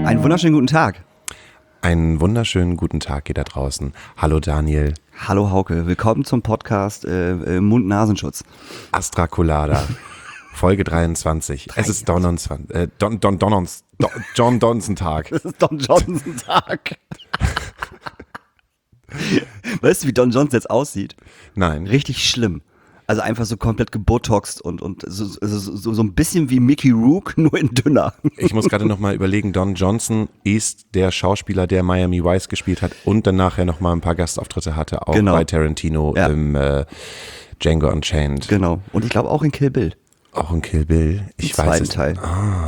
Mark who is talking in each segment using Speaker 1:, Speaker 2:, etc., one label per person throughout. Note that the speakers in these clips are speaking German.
Speaker 1: Einen wunderschönen guten Tag.
Speaker 2: Einen wunderschönen guten Tag, ihr da draußen. Hallo Daniel.
Speaker 1: Hallo Hauke, willkommen zum Podcast Mund-Nasenschutz.
Speaker 2: Astra Colada, Folge 23. Es ist John Donson-Tag.
Speaker 1: Es ist Don Johnson-Tag. Weißt du, wie Don Johnson jetzt aussieht?
Speaker 2: Nein.
Speaker 1: Richtig schlimm. Also einfach so komplett gebotoxt und so ein bisschen wie Mickey Rourke, nur in dünner.
Speaker 2: Ich muss gerade nochmal überlegen, Don Johnson ist der Schauspieler, der Miami Vice gespielt hat und dann nachher nochmal ein paar Gastauftritte hatte, auch bei Tarantino im Django Unchained.
Speaker 1: Genau. Und ich glaube auch in Kill Bill.
Speaker 2: Auch in Kill Bill. Ich weiß es.
Speaker 1: Teil.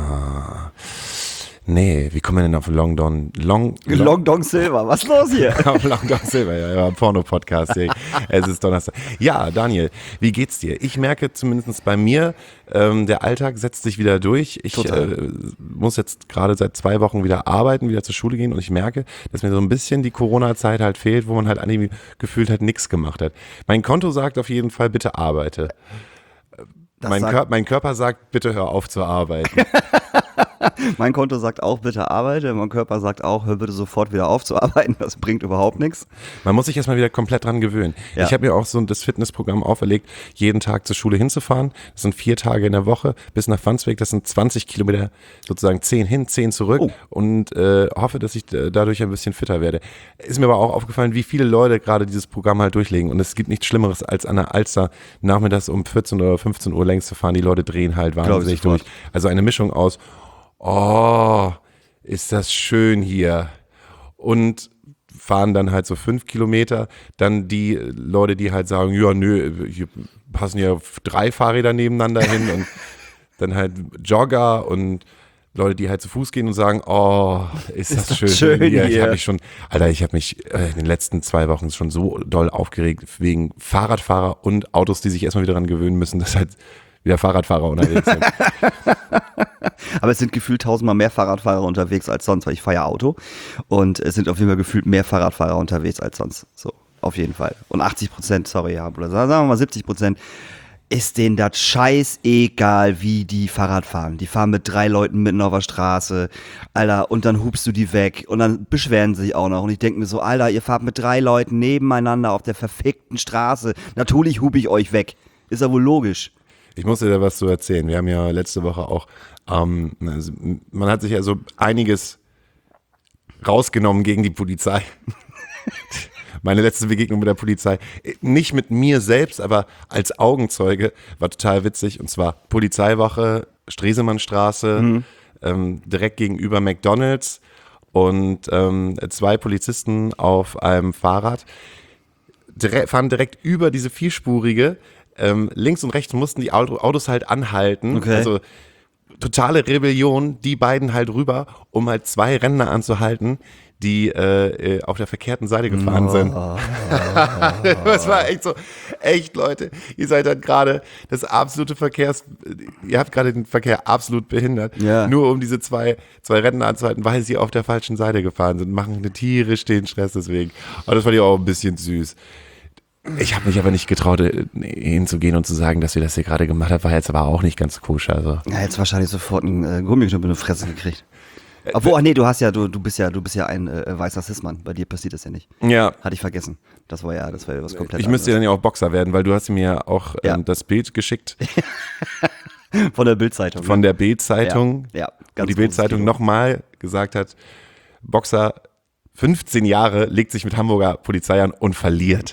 Speaker 2: Nee, wie kommen wir denn auf Long Don
Speaker 1: Silver, was ist los hier?
Speaker 2: Auf Long Don Silver, ja, Porno-Podcast. Es ist Donnerstag. Ja, Daniel, wie geht's dir? Ich merke zumindest bei mir, der Alltag setzt sich wieder durch. Ich muss jetzt gerade seit 2 Wochen wieder arbeiten, wieder zur Schule gehen und ich merke, dass mir so ein bisschen die Corona-Zeit halt fehlt, wo man halt irgendwie gefühlt halt nichts gemacht hat. Mein Konto sagt auf jeden Fall, bitte arbeite. Mein Körper sagt, bitte hör auf zu arbeiten.
Speaker 1: Mein Konto sagt auch, bitte arbeite. Mein Körper sagt auch, hör bitte sofort wieder auf zu arbeiten. Das bringt überhaupt nichts.
Speaker 2: Man muss sich erstmal wieder komplett dran gewöhnen. Ja. Ich habe mir auch so das Fitnessprogramm auferlegt, jeden Tag zur Schule hinzufahren. Das sind 4 Tage in der Woche bis nach Wandsbek. Das sind 20 Kilometer, sozusagen 10 hin, 10 zurück. Und hoffe, dass ich dadurch ein bisschen fitter werde. Ist mir aber auch aufgefallen, wie viele Leute gerade dieses Programm halt durchlegen. Und es gibt nichts Schlimmeres, als an der Alster nachmittags um 14 oder 15 Uhr längs zu fahren. Die Leute drehen halt wahnsinnig durch. Also eine Mischung aus oh, ist das schön hier. Und fahren dann halt so 5 Kilometer. Dann die Leute, die halt sagen, ja, nö, hier passen ja 3 Fahrräder nebeneinander hin. Und dann halt Jogger und Leute, die halt zu Fuß gehen und sagen, oh, ist das schön hier. Ich habe mich in den letzten 2 Wochen schon so doll aufgeregt wegen Fahrradfahrer und Autos, die sich erstmal wieder daran gewöhnen müssen, dass halt wieder Fahrradfahrer unterwegs sind.
Speaker 1: Aber es sind gefühlt 1000-mal mehr Fahrradfahrer unterwegs als sonst, weil ich fahre ja Auto. Und es sind auf jeden Fall gefühlt mehr Fahrradfahrer unterwegs als sonst. So, auf jeden Fall. Und 80%, oder sagen wir mal 70%, ist denen das scheißegal, wie die Fahrrad fahren. Die fahren mit 3 Leuten mitten auf der Straße, Alter, und dann hupst du die weg und dann beschweren sie sich auch noch. Und ich denke mir so, Alter, ihr fahrt mit 3 Leuten nebeneinander auf der verfickten Straße. Natürlich hupe ich euch weg. Ist ja wohl logisch.
Speaker 2: Ich muss dir da was zu erzählen. Wir haben ja letzte Woche auch, man hat sich ja so einiges rausgenommen gegen die Polizei. Meine letzte Begegnung mit der Polizei, nicht mit mir selbst, aber als Augenzeuge, war total witzig. Und zwar Polizeiwache, Stresemannstraße, direkt gegenüber McDonald's und 2 Polizisten auf einem Fahrrad fahren direkt über diese vierspurige. Links und rechts mussten die Autos halt anhalten.
Speaker 1: Okay.
Speaker 2: Also totale Rebellion, die beiden halt rüber, um halt 2 Rentner anzuhalten, die auf der verkehrten Seite gefahren sind. Das war echt so, echt Leute, ihr seid halt gerade ihr habt gerade den Verkehr absolut behindert, nur um diese zwei Rentner anzuhalten, weil sie auf der falschen Seite gefahren sind, machen tierisch den Stress deswegen. Aber das fand ich auch ein bisschen süß. Ich habe mich aber nicht getraut, hinzugehen und zu sagen, dass wir das hier gerade gemacht haben, war jetzt aber auch nicht ganz koscher. Also.
Speaker 1: Ja, jetzt wahrscheinlich sofort einen Gummiknüppel in die Fresse gekriegt. Obwohl, nee, du bist ja ein weißer Cis-Mann. Bei dir passiert das ja nicht.
Speaker 2: Ja.
Speaker 1: Hatte ich vergessen. Das war ja was komplett anderes.
Speaker 2: Ich müsste dann ja auch Boxer werden, weil du hast mir auch das Bild geschickt.
Speaker 1: Von der Bild-Zeitung.
Speaker 2: Von der Bild-Zeitung.
Speaker 1: Ja,
Speaker 2: wo die Bild-Zeitung nochmal gesagt hat, Boxer 15 Jahre legt sich mit Hamburger Polizei an und verliert.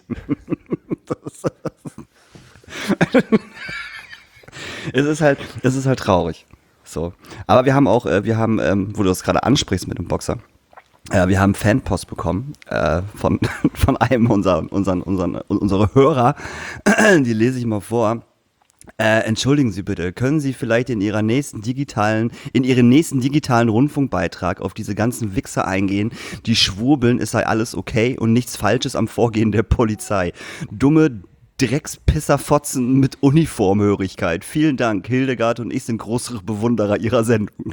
Speaker 1: Es ist halt traurig. So. Aber wir haben auch, wo du das gerade ansprichst mit dem Boxer, wir haben Fanpost bekommen von einem unserer Hörer, die lese ich mal vor. Entschuldigen Sie bitte, können Sie vielleicht in Ihren nächsten digitalen Rundfunkbeitrag auf diese ganzen Wichser eingehen, die schwurbeln, es sei alles okay und nichts Falsches am Vorgehen der Polizei. Dumme Dreckspisserfotzen mit Uniformhörigkeit. Vielen Dank, Hildegard und ich sind große Bewunderer Ihrer Sendung.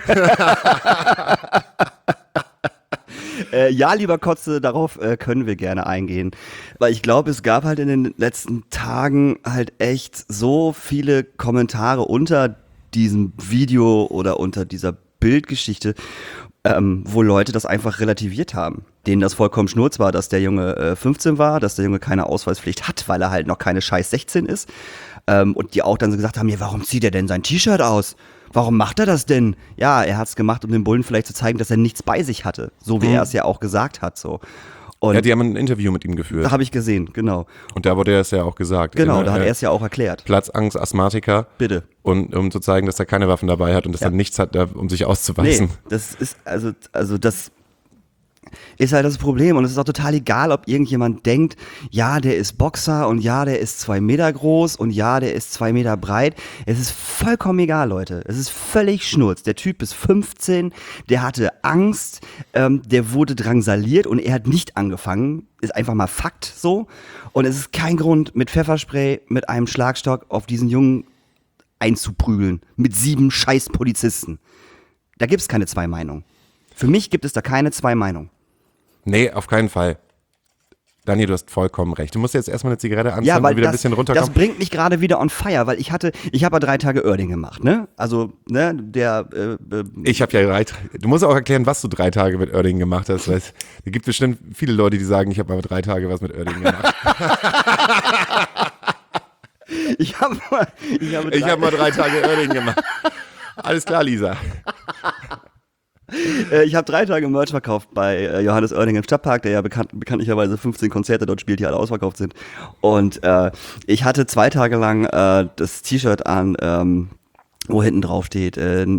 Speaker 1: Ja, lieber Kotze, darauf können wir gerne eingehen. Weil ich glaube, es gab halt in den letzten Tagen halt echt so viele Kommentare unter diesem Video oder unter dieser Bildgeschichte. wo Leute das einfach relativiert haben. Denen das vollkommen schnurz war, dass der Junge 15 war, dass der Junge keine Ausweispflicht hat, weil er halt noch keine scheiß 16 ist. Und die auch dann so gesagt haben, ja, warum zieht er denn sein T-Shirt aus? Warum macht er das denn? Ja, er hat es gemacht, um den Bullen vielleicht zu zeigen, dass er nichts bei sich hatte. So wie er es ja auch gesagt hat. So. Und
Speaker 2: ja, die haben ein Interview mit ihm geführt.
Speaker 1: Da habe ich gesehen, genau.
Speaker 2: Und da wurde er es ja auch gesagt.
Speaker 1: Genau, da hat er es ja auch erklärt.
Speaker 2: Platzangst, Asthmatiker.
Speaker 1: Bitte.
Speaker 2: Und um zu zeigen, dass er keine Waffen dabei hat und dass er nichts hat, um sich auszuweisen.
Speaker 1: Nee, das ist, also das ist halt das Problem. Und es ist auch total egal, ob irgendjemand denkt, ja, der ist Boxer und ja, der ist 2 Meter groß und ja, der ist 2 Meter breit. Es ist vollkommen egal, Leute. Es ist völlig Schnurz. Der Typ ist 15, der hatte Angst, der wurde drangsaliert und er hat nicht angefangen. Ist einfach mal Fakt so. Und es ist kein Grund, mit Pfefferspray, mit einem Schlagstock auf diesen Jungen einzuprügeln. Mit 7 scheiß Polizisten. Da gibt es keine 2 Meinungen. Für mich gibt es da keine 2 Meinungen.
Speaker 2: Nee, auf keinen Fall. Daniel, du hast vollkommen recht. Du musst jetzt erstmal eine Zigarette anzünden und wieder ein bisschen runterkommen.
Speaker 1: Das bringt mich gerade wieder on fire, weil ich habe ja 3 Tage Oerding gemacht, ne? Also, ne,
Speaker 2: Ich habe ja 3 Tage. Du musst auch erklären, was du 3 Tage mit Oerding gemacht hast. Weil es gibt bestimmt viele Leute, die sagen, ich habe mal 3 Tage was mit Oerding gemacht.
Speaker 1: Ich habe
Speaker 2: mal 3 Tage Oerding gemacht. Alles klar, Lisa.
Speaker 1: Ich habe 3 Tage Merch verkauft bei Johannes Oerding im Stadtpark, der ja bekanntlicherweise 15 Konzerte dort spielt, die alle ausverkauft sind. Und ich hatte 2 Tage lang das T-Shirt an, wo hinten drauf steht,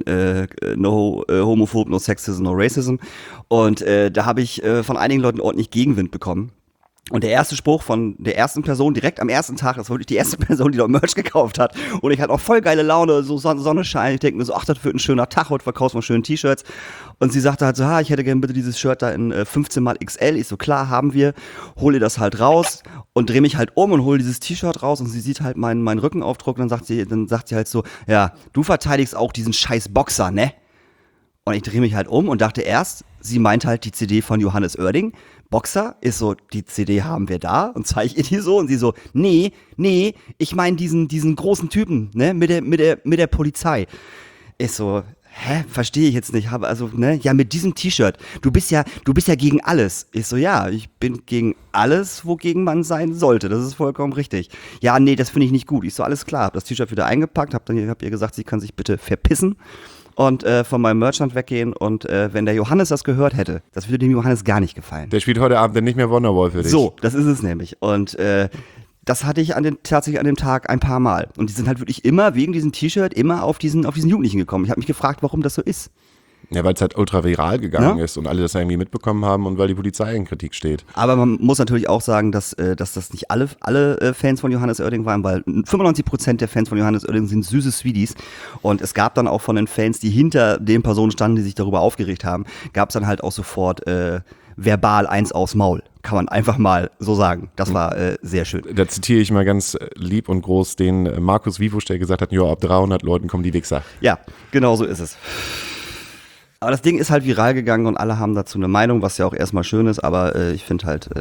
Speaker 1: no homophob, no sexism, no racism. Und da habe ich von einigen Leuten ordentlich Gegenwind bekommen. Und der erste Spruch von der ersten Person direkt am ersten Tag, das war wirklich die erste Person, die dort Merch gekauft hat. Und ich hatte auch voll geile Laune, so Sonne scheint. Ich denke mir so, ach, das wird ein schöner Tag, heute verkaufst du mal schöne T-Shirts. Und sie sagte halt so, ich hätte gerne bitte dieses Shirt da in 15 mal XL. Ich so, klar, haben wir. Hol ihr das halt raus und dreh mich halt um und hol dieses T-Shirt raus. Und sie sieht halt meinen Rückenaufdruck und dann sagt sie halt so, ja, du verteidigst auch diesen scheiß Boxer, ne? Und ich drehe mich halt um und dachte erst, sie meint halt die CD von Johannes Oerding. Boxer ist so, die CD haben wir da und zeige ihr die so und sie so, nee, ich meine diesen großen Typen, ne, mit der Polizei. Ich so, verstehe ich jetzt nicht, ja, mit diesem T-Shirt, du bist ja gegen alles. Ich so, ja, ich bin gegen alles, wogegen man sein sollte, das ist vollkommen richtig. Ja, nee, das finde ich nicht gut. Ich so, alles klar, hab das T-Shirt wieder eingepackt, hab ihr gesagt, sie kann sich bitte verpissen. Und von meinem Merchant weggehen und wenn der Johannes das gehört hätte, das würde dem Johannes gar nicht gefallen.
Speaker 2: Der spielt heute Abend dann nicht mehr Wonderwall für dich.
Speaker 1: So, das ist es nämlich. Und das hatte ich tatsächlich an dem Tag ein paar Mal. Und die sind halt wirklich immer wegen diesem T-Shirt immer auf diesen Jugendlichen gekommen. Ich habe mich gefragt, warum das so ist.
Speaker 2: Ja, weil es halt ultra viral gegangen ist und alle das irgendwie mitbekommen haben und weil die Polizei in Kritik steht.
Speaker 1: Aber man muss natürlich auch sagen, dass das nicht alle Fans von Johannes Oerding waren, weil 95% der Fans von Johannes Oerding sind süße Sweeties. Und es gab dann auch von den Fans, die hinter den Personen standen, die sich darüber aufgeregt haben, gab es dann halt auch sofort verbal eins aufs Maul. Kann man einfach mal so sagen. Das war sehr schön.
Speaker 2: Da zitiere ich mal ganz lieb und groß den Markus Wivusch, der gesagt hat, ab 300 Leuten kommen die Wichser.
Speaker 1: Ja, genau so ist es. Aber das Ding ist halt viral gegangen und alle haben dazu eine Meinung, was ja auch erstmal schön ist, aber ich finde halt,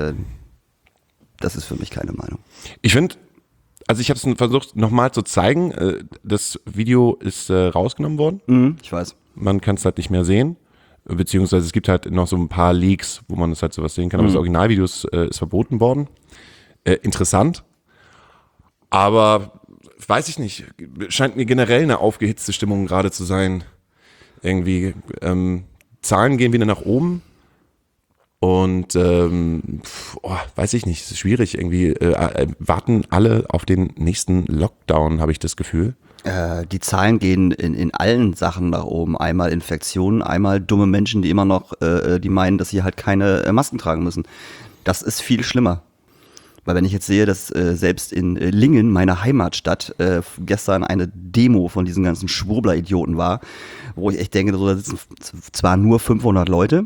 Speaker 1: das ist für mich keine Meinung.
Speaker 2: Ich finde, also ich habe es versucht nochmal zu zeigen, das Video ist rausgenommen worden.
Speaker 1: Ich weiß.
Speaker 2: Man kann es halt nicht mehr sehen, beziehungsweise es gibt halt noch so ein paar Leaks, wo man es halt sowas sehen kann, aber das Originalvideo ist verboten worden. Interessant, aber weiß ich nicht, scheint mir generell eine aufgehitzte Stimmung gerade zu sein. Irgendwie, Zahlen gehen wieder nach oben und weiß ich nicht, es ist schwierig irgendwie, warten alle auf den nächsten Lockdown, habe ich das Gefühl.
Speaker 1: Die Zahlen gehen in allen Sachen nach oben, einmal Infektionen, einmal dumme Menschen, die immer noch, die meinen, dass sie halt keine Masken tragen müssen. Das ist viel schlimmer. Weil wenn ich jetzt sehe, dass selbst in Lingen, meiner Heimatstadt, gestern eine Demo von diesen ganzen Schwurbler-Idioten war, wo ich echt denke, so, da sitzen zwar nur 500 Leute,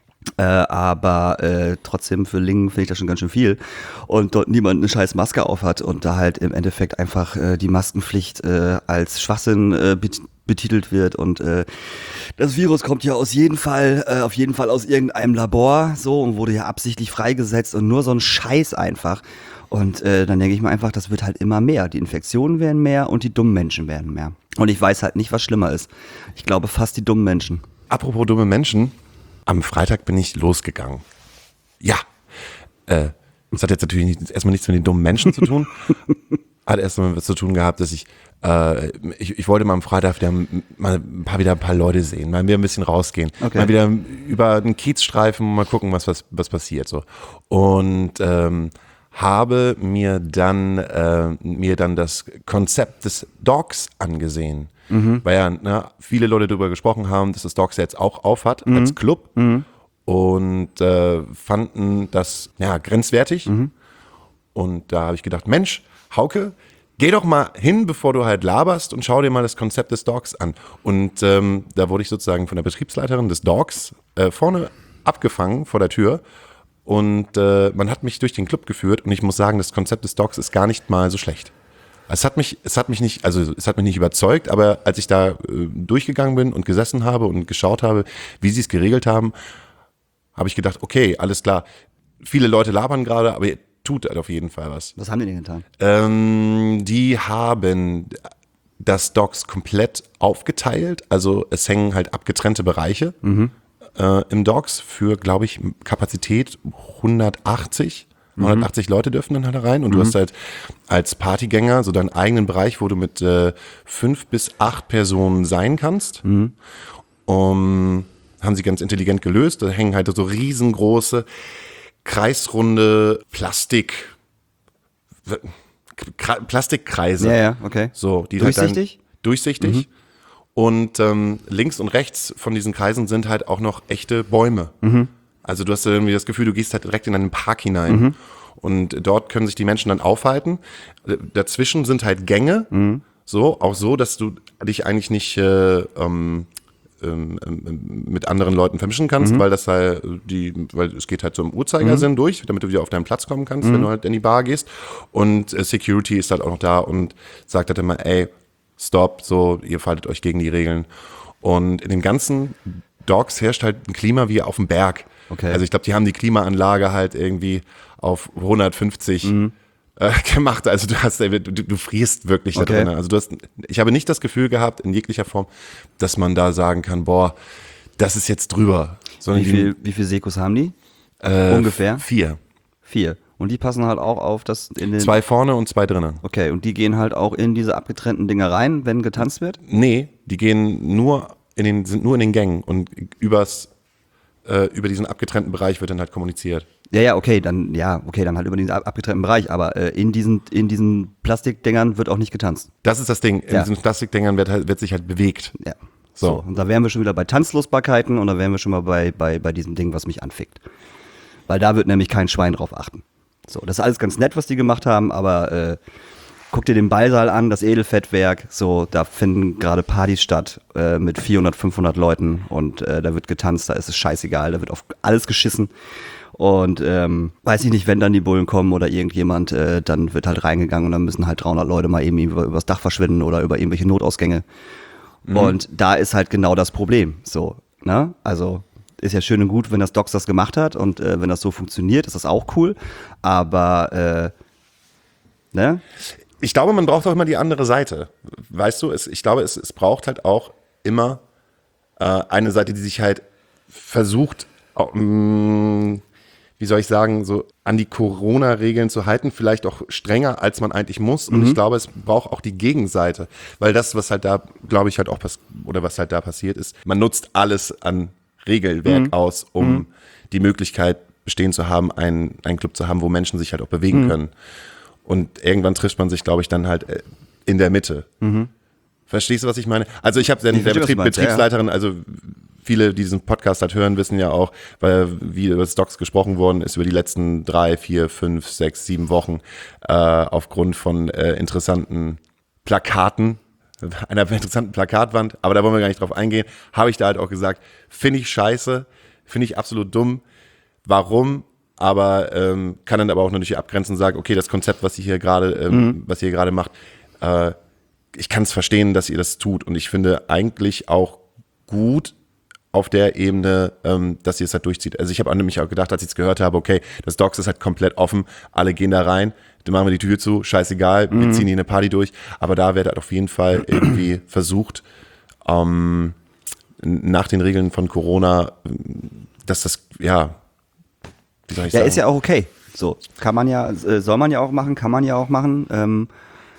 Speaker 1: aber trotzdem für Lingen finde ich das schon ganz schön viel und dort niemand eine scheiß Maske aufhat und da halt im Endeffekt einfach die Maskenpflicht als Schwachsinn betitelt wird und das Virus kommt ja auf jeden Fall aus irgendeinem Labor so und wurde ja absichtlich freigesetzt und nur so ein Scheiß einfach und dann denke ich mir einfach, das wird halt immer mehr, die Infektionen werden mehr und die dummen Menschen werden mehr und ich weiß halt nicht, was schlimmer ist. Ich glaube fast die dummen Menschen.
Speaker 2: Apropos dumme Menschen, Am Freitag bin ich losgegangen. Ja. Das hat jetzt natürlich erstmal nichts mit den dummen Menschen zu tun. Hat erstmal was zu tun gehabt, dass ich wollte mal am Freitag wieder ein paar Leute sehen, mal wieder ein bisschen rausgehen, mal wieder über den Kiez streifen, mal gucken, was passiert so. Und habe mir dann das Konzept des Dogs angesehen, weil ja viele Leute darüber gesprochen haben, dass das Dogs jetzt auch aufhat als Club und fanden das grenzwertig. Und da habe ich gedacht, Mensch, Hauke, geh doch mal hin, bevor du halt laberst und schau dir mal das Konzept des Dogs an. Und da wurde ich sozusagen von der Betriebsleiterin des Dogs vorne abgefangen vor der Tür. Und man hat mich durch den Club geführt und ich muss sagen, das Konzept des Dogs ist gar nicht mal so schlecht. Es hat mich nicht überzeugt, aber als ich da durchgegangen bin und gesessen habe und geschaut habe, wie sie es geregelt haben, habe ich gedacht, okay, alles klar. Viele Leute labern gerade, aber ihr tut halt auf jeden Fall was.
Speaker 1: Was haben die denn getan?
Speaker 2: Die haben das Dogs komplett aufgeteilt. Also es hängen halt abgetrennte Bereiche im Dogs für, glaube ich, Kapazität 180 Leute dürfen dann halt rein. Und du hast halt als Partygänger so deinen eigenen Bereich, wo du mit 5 bis 8 Personen sein kannst. Haben sie ganz intelligent gelöst. Da hängen halt so riesengroße kreisrunde Plastikkreise.
Speaker 1: Ja, okay.
Speaker 2: So, die
Speaker 1: durchsichtig?
Speaker 2: Halt dann durchsichtig. Und links und rechts von diesen Kreisen sind halt auch noch echte Bäume. Also du hast irgendwie das Gefühl, du gehst halt direkt in einen Park hinein. Und dort können sich die Menschen dann aufhalten. Dazwischen sind halt Gänge. Auch so, dass du dich eigentlich nicht mit anderen Leuten vermischen kannst, weil das halt weil es geht halt so im Uhrzeigersinn durch, damit du wieder auf deinen Platz kommen kannst, wenn du halt in die Bar gehst. Und Security ist halt auch noch da und sagt halt immer, ey, stopp, so, ihr faltet euch gegen die Regeln. Und in den ganzen Dogs herrscht halt ein Klima wie auf dem Berg.
Speaker 1: Okay.
Speaker 2: Also ich glaube, die haben die Klimaanlage halt irgendwie auf 150 gemacht. Also du frierst wirklich da drin. Also ich habe nicht das Gefühl gehabt, in jeglicher Form, dass man da sagen kann, boah, das ist jetzt drüber.
Speaker 1: Sondern wie viel Sekos haben die? Ungefähr?
Speaker 2: 4.
Speaker 1: 4. Und die passen halt auch auf, dass in den...
Speaker 2: 2 vorne und 2 drinnen.
Speaker 1: Okay, und die gehen halt auch in diese abgetrennten Dinger rein, wenn getanzt wird?
Speaker 2: Nee, die gehen sind nur in den Gängen und über diesen abgetrennten Bereich wird dann halt kommuniziert.
Speaker 1: Ja, okay, dann halt über diesen abgetrennten Bereich, aber in diesen Plastikdingern wird auch nicht getanzt.
Speaker 2: Das ist das Ding, in diesen Plastikdingern wird sich halt bewegt.
Speaker 1: Ja. So, und da wären wir schon wieder bei Tanzlosbarkeiten und da wären wir schon mal bei diesem Ding, was mich anfickt. Weil da wird nämlich kein Schwein drauf achten. So, das ist alles ganz nett, was die gemacht haben, aber guck dir den Ballsaal an, das Edelfettwerk, so, da finden gerade Partys statt mit 400, 500 Leuten und da wird getanzt, da ist es scheißegal, da wird auf alles geschissen. Und weiß ich nicht, wenn dann die Bullen kommen oder irgendjemand, dann wird halt reingegangen und dann müssen halt 300 Leute mal eben übers Dach verschwinden oder über irgendwelche Notausgänge. Und da ist halt genau das Problem. So, ne? Also ist ja schön und gut, wenn das Docs das gemacht hat und wenn das so funktioniert, ist das auch cool. Aber ne?
Speaker 2: Ich glaube, man braucht auch immer die andere Seite. Weißt du, ich glaube, es braucht halt auch immer eine Seite, die sich halt versucht, wie soll ich sagen, so an die Corona-Regeln zu halten, vielleicht auch strenger, als man eigentlich muss. Und ich glaube, es braucht auch die Gegenseite. Weil das, was halt da, glaube ich, halt auch was halt da passiert ist, man nutzt alles an Regelwerk aus, um die Möglichkeit bestehen zu haben, einen Club zu haben, wo Menschen sich halt auch bewegen können. Und irgendwann trifft man sich, glaube ich, dann halt in der Mitte. Verstehst du, was ich meine? Also ich habe der Betriebsleiterin, also viele, die diesen Podcast halt hören, wissen ja auch, weil wie über Stocks gesprochen worden ist über die letzten 3, 4, 5, 6, 7 Wochen aufgrund von interessanten Plakaten, einer interessanten Plakatwand, aber da wollen wir gar nicht drauf eingehen, habe ich da halt auch gesagt, finde ich scheiße, finde ich absolut dumm. Warum? Aber kann dann aber auch natürlich abgrenzen und sagen, okay, das Konzept, was ihr hier gerade macht, ich kann es verstehen, dass ihr das tut und ich finde eigentlich auch gut auf der Ebene, dass ihr es halt durchzieht. Also ich habe nämlich auch gedacht, als ich es gehört habe, okay, das Docs ist halt komplett offen, alle gehen da rein, dann machen wir die Tür zu, scheißegal, wir ziehen hier eine Party durch, aber da wird halt auf jeden Fall irgendwie versucht, nach den Regeln von Corona dass das, ja, wie soll ich
Speaker 1: Ja,
Speaker 2: sagen?
Speaker 1: ist ja auch okay. So, kann man ja, soll man ja auch machen, kann man ja auch machen.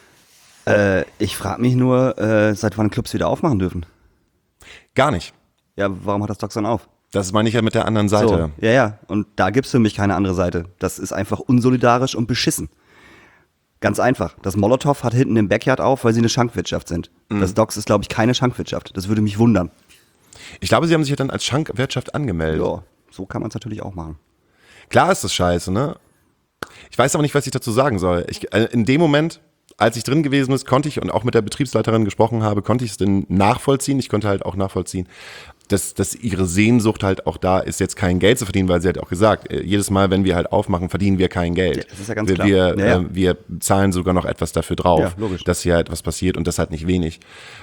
Speaker 1: Ich frage mich nur, seit wann Clubs wieder aufmachen dürfen.
Speaker 2: Gar nicht.
Speaker 1: Ja, warum hat das Docs dann auf?
Speaker 2: Das meine ich ja mit der anderen Seite.
Speaker 1: So, ja. Und da gibt's für mich keine andere Seite. Das ist einfach unsolidarisch und beschissen. Ganz einfach. Das Molotow hat hinten im Backyard auf, weil sie eine Schankwirtschaft sind. Das Docs ist, glaube ich, keine Schankwirtschaft. Das würde mich wundern.
Speaker 2: Ich glaube, sie haben sich ja dann als Schankwirtschaft angemeldet.
Speaker 1: Ja, so kann man es natürlich auch machen.
Speaker 2: Klar ist das scheiße, ne? Ich weiß aber nicht, was ich dazu sagen soll. In dem Moment, als ich drin gewesen bin, konnte ich und auch mit der Betriebsleiterin gesprochen habe, konnte ich es denn nachvollziehen. Ich konnte halt auch nachvollziehen, dass ihre Sehnsucht halt auch da ist, jetzt kein Geld zu verdienen, weil sie hat auch gesagt, jedes Mal, wenn wir halt aufmachen, verdienen wir kein Geld.
Speaker 1: Ja, das ist ja ganz klar.
Speaker 2: Wir zahlen sogar noch etwas dafür drauf,
Speaker 1: Ja, logisch.
Speaker 2: dass hier halt was passiert und das halt nicht wenig.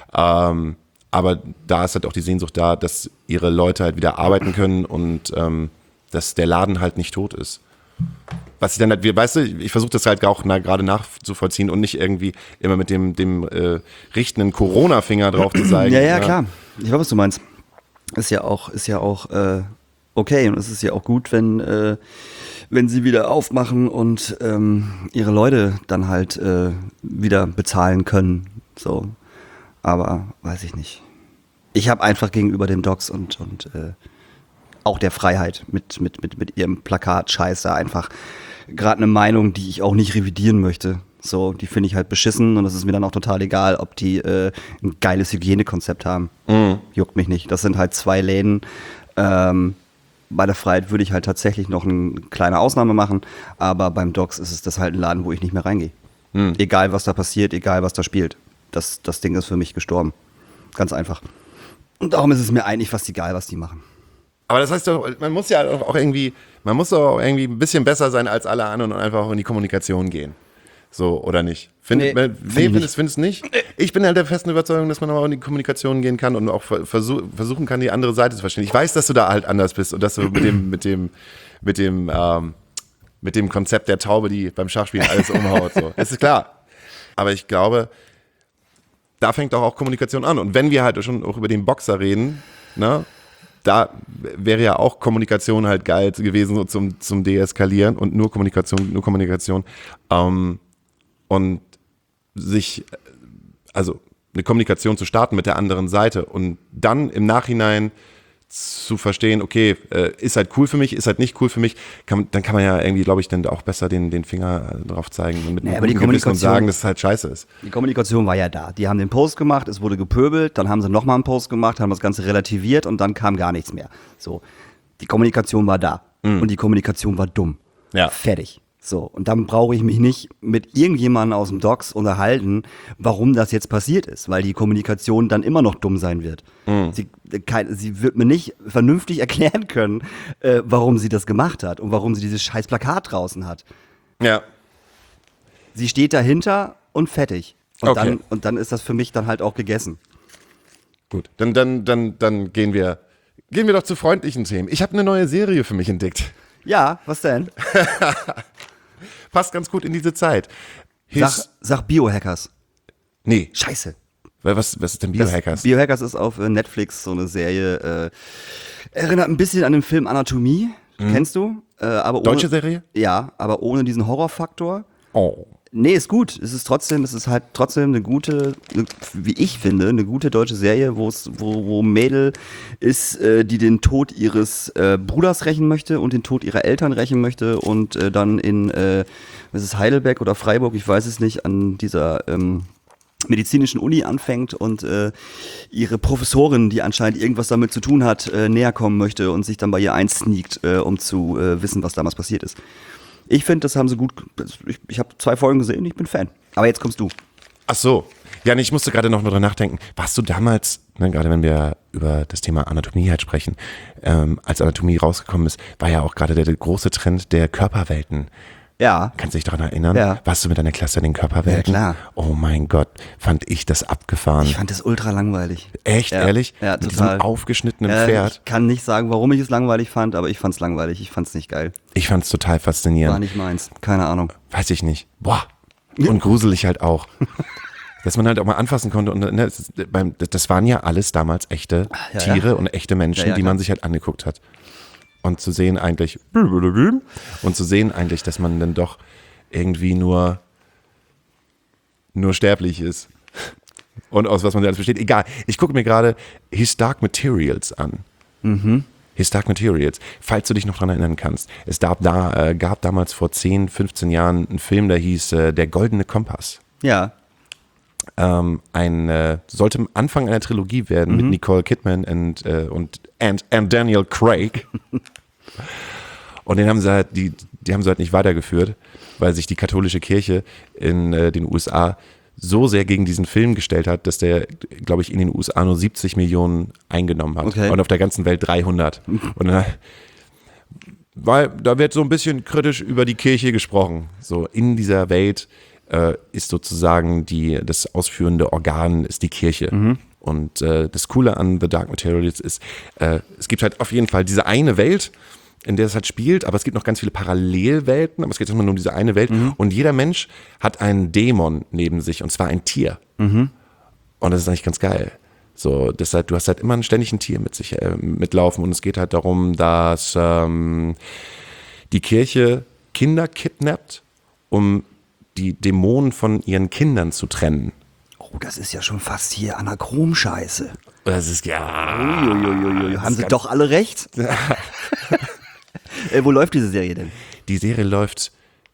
Speaker 2: Aber da ist halt auch die Sehnsucht da, dass ihre Leute halt wieder arbeiten können und dass der Laden halt nicht tot ist. Was ich dann halt, weißt du, ich versuche das halt auch gerade nachzuvollziehen und nicht irgendwie immer mit dem richtenden Corona-Finger drauf zu zeigen.
Speaker 1: Ja, klar. Ich weiß, was du meinst. Ist ja auch okay und es ist ja auch gut, wenn sie wieder aufmachen und ihre Leute dann halt wieder bezahlen können. So. Aber weiß ich nicht. Ich habe einfach gegenüber dem Docs und auch der Freiheit mit ihrem Plakat-Scheiß da einfach gerade eine Meinung, die ich auch nicht revidieren möchte. So, die finde ich halt beschissen und es ist mir dann auch total egal, ob die ein geiles Hygienekonzept haben. Juckt mich nicht. Das sind halt 2 Läden. Bei der Freiheit würde ich halt tatsächlich noch eine kleine Ausnahme machen, aber beim Docs ist es das halt ein Laden, wo ich nicht mehr reingehe. Egal, was da passiert, egal, was da spielt. Das Ding ist für mich gestorben. Ganz einfach. Und darum ist es mir eigentlich fast egal, was die machen.
Speaker 2: Aber das heißt doch, man muss ja auch irgendwie ein bisschen besser sein als alle anderen und einfach auch in die Kommunikation gehen. So, oder nicht? Findest du nicht? Ich bin halt der festen Überzeugung, dass man auch in die Kommunikation gehen kann und auch versuchen kann, die andere Seite zu verstehen. Ich weiß, dass du da halt anders bist und dass du mit dem Konzept der Taube, die beim Schachspielen alles umhaut. So. Das ist klar. Aber ich glaube, da fängt auch Kommunikation an. Und wenn wir halt schon auch über den Boxer reden, ne, da wäre ja auch Kommunikation halt geil gewesen, so zum Deeskalieren und nur Kommunikation. Und also eine Kommunikation zu starten mit der anderen Seite und dann im Nachhinein zu verstehen, okay, ist halt cool für mich, ist halt nicht cool für mich, dann kann man ja irgendwie, glaube ich, dann auch besser den Finger drauf zeigen und mit einem guten Gewissen und sagen, dass es halt scheiße ist.
Speaker 1: Die Kommunikation war ja da. Die haben den Post gemacht, es wurde gepöbelt, dann haben sie nochmal einen Post gemacht, haben das Ganze relativiert und dann kam gar nichts mehr. So, die Kommunikation war da und die Kommunikation war dumm.
Speaker 2: Ja.
Speaker 1: Fertig. So, und dann brauche ich mich nicht mit irgendjemandem aus dem Docs unterhalten, warum das jetzt passiert ist, weil die Kommunikation dann immer noch dumm sein wird. Sie wird mir nicht vernünftig erklären können, warum sie das gemacht hat und warum sie dieses scheiß Plakat draußen hat.
Speaker 2: Ja.
Speaker 1: Sie steht dahinter und fertig. Und,
Speaker 2: Okay.
Speaker 1: dann ist das für mich dann halt auch gegessen.
Speaker 2: Gut, dann gehen wir doch zu freundlichen Themen. Ich habe eine neue Serie für mich entdeckt.
Speaker 1: Ja, was denn?
Speaker 2: Passt ganz gut in diese Zeit.
Speaker 1: Sag Biohackers.
Speaker 2: Nee,
Speaker 1: Scheiße.
Speaker 2: was ist denn Biohackers?
Speaker 1: Biohackers ist auf Netflix so eine Serie. Erinnert ein bisschen an den Film Anatomie. Kennst du? Aber ohne,
Speaker 2: Deutsche Serie?
Speaker 1: Ja, aber ohne diesen Horrorfaktor.
Speaker 2: Oh.
Speaker 1: Nee, ist gut. Es ist halt trotzdem eine gute, wie ich finde, eine gute deutsche Serie, wo ein Mädel ist, die den Tod ihres Bruders rächen möchte und den Tod ihrer Eltern rächen möchte und dann in, was ist Heidelberg oder Freiburg, ich weiß es nicht, an dieser medizinischen Uni anfängt und ihre Professorin, die anscheinend irgendwas damit zu tun hat, näher kommen möchte und sich dann bei ihr einsneakt, um zu wissen, was damals passiert ist. Ich finde, das haben sie gut. Ich habe 2 Folgen gesehen, ich bin Fan. Aber jetzt kommst du.
Speaker 2: Ach so. Ja, ich musste gerade noch drüber nachdenken. Warst du damals, ne, gerade wenn wir über das Thema Anatomie halt sprechen, als Anatomie rausgekommen ist, war ja auch gerade der große Trend der Körperwelten.
Speaker 1: Ja.
Speaker 2: Kannst du dich daran erinnern?
Speaker 1: Ja.
Speaker 2: Warst du mit deiner Klasse in den Körperwelten?
Speaker 1: Ja, klar.
Speaker 2: Oh mein Gott, fand ich das abgefahren.
Speaker 1: Ich fand das ultra langweilig.
Speaker 2: Echt,
Speaker 1: Ja.
Speaker 2: ehrlich?
Speaker 1: Ja,
Speaker 2: mit
Speaker 1: total.
Speaker 2: diesem aufgeschnittenen Pferd.
Speaker 1: Ich kann nicht sagen, warum ich es langweilig fand, aber ich fand es langweilig. Ich fand es nicht geil.
Speaker 2: Ich fand es total faszinierend.
Speaker 1: War nicht meins. Keine Ahnung.
Speaker 2: Weiß ich nicht. Boah. Und gruselig halt auch. Dass man halt auch mal anfassen konnte. Und ne, das waren ja alles damals echte
Speaker 1: Ja,
Speaker 2: Tiere
Speaker 1: ja.
Speaker 2: und echte Menschen,
Speaker 1: Ja, ja,
Speaker 2: die man
Speaker 1: klar.
Speaker 2: sich halt angeguckt hat. und zu sehen eigentlich, dass man dann doch irgendwie nur sterblich ist. Und aus was man alles besteht. Egal, ich gucke mir gerade His Dark Materials an. His Dark Materials, falls du dich noch dran erinnern kannst. Es gab damals vor 10, 15 Jahren einen Film, der hieß Der Goldene Kompass.
Speaker 1: Ja.
Speaker 2: Sollte am Anfang einer Trilogie werden mit Nicole Kidman und Daniel Craig. Und den haben sie halt, die haben sie halt nicht weitergeführt, weil sich die katholische Kirche in den USA so sehr gegen diesen Film gestellt hat, dass der, glaube ich, in den USA nur 70 Millionen eingenommen hat und auf der ganzen Welt 300. Und weil da wird so ein bisschen kritisch über die Kirche gesprochen. So in dieser Welt ist sozusagen das ausführende Organ ist die Kirche. Und das Coole an The Dark Materials ist, es gibt halt auf jeden Fall diese eine Welt, in der es halt spielt, aber es gibt noch ganz viele Parallelwelten, aber es geht immer nur um diese eine Welt. Und jeder Mensch hat einen Dämon neben sich, und zwar ein Tier. Und das ist eigentlich ganz geil. So, deshalb, du hast halt immer ständig ein Tier mit sich mitlaufen, und es geht halt darum, dass die Kirche Kinder kidnappt, um die Dämonen von ihren Kindern zu trennen.
Speaker 1: Oh, das ist ja schon fast hier Anachrom-Scheiße.
Speaker 2: Das ist ja.
Speaker 1: Haben sie doch alle recht? Wo läuft diese Serie denn?
Speaker 2: Die Serie läuft